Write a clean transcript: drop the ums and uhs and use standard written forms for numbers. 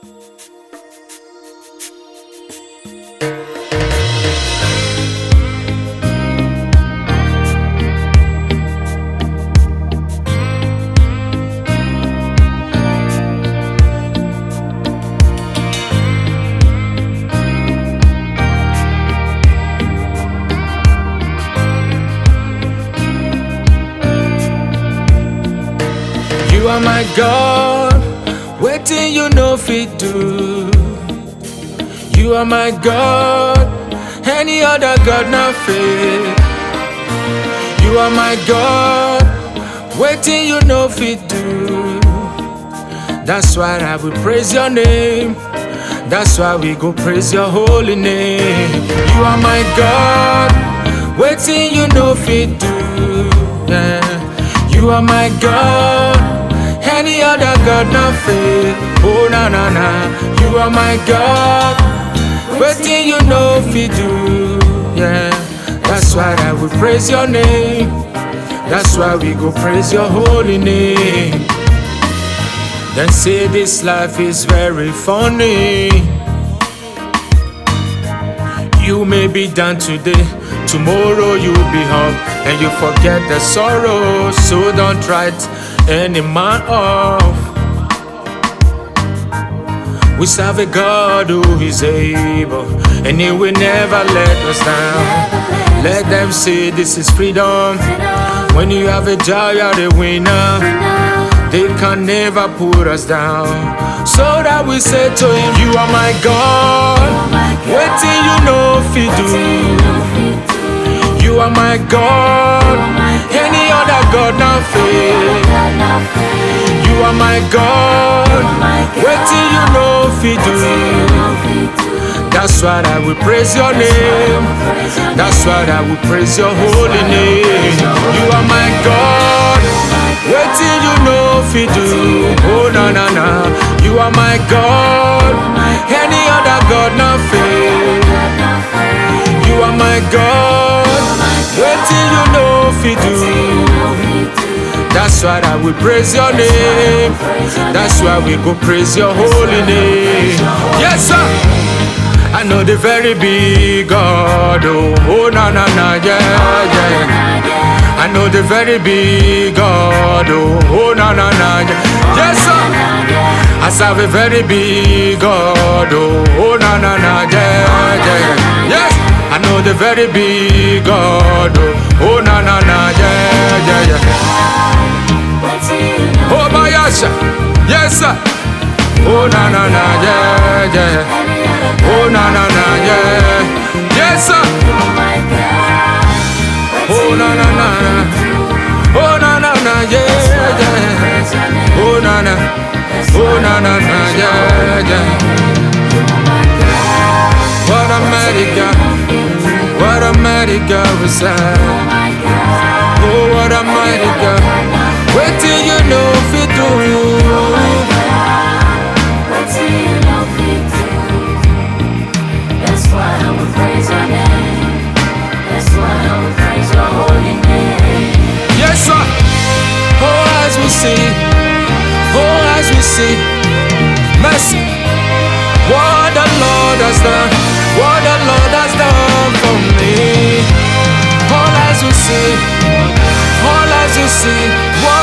You are my God, waiting you know fit do. You are my God, any other God not fit. You are my God, waiting you know fit do. That's why I will praise your name. That's why we go praise your holy name. You are my God, waiting you know fit do. Yeah. You are my God, any other God not fail. Oh na na na. You are my God, waiting you know if you do. Yeah, that's why I will praise your name. That's why we go praise your holy name. Then say this life is very funny. You may be down today, tomorrow you'll be up, and you forget the sorrow. So don't write any man off. We serve a God who is able, and He will never let us down. Let them say this is freedom. When you have a joy, you're the winner. They can never put us down. So that we say to Him, you are my God, waiting you know if you do. You are my God, any other God not fail. You are my God, waiting you know if you do. That's why I will praise your name. That's why I will praise your holy name. You are my God, waiting you know if you do. Oh na na na. You are my God, any other God not fail. You are my God, waiting you know if you do. That's why I will praise your name. That's why we go praise your holy name. Yes sir. I know the very big God. Oh na na na yeah yeah. I know the very big God. Oh na na na yeah. Yes sir. I serve a very big God. Oh na na na yeah yeah. Yes. I know the very big God. Oh na na na yeah yeah yeah. Oh my gosh, yes sir. Oh na na na yeah yeah. Oh na na na yeah. Yes sir. Oh na na na. Oh na na na yeah yeah. Oh na na. Oh na na na yeah yeah. What a mighty God. What a mighty God we serve. Oh what a mighty God. Wait till you know if you do. Wait till you know if you do. That's why I will praise your name. That's why I will praise your holy name. Yes sir. Oh as we sing, oh as we sing, mercy. What the Lord has done, what the Lord has done for me. All as we sing, all as we sing.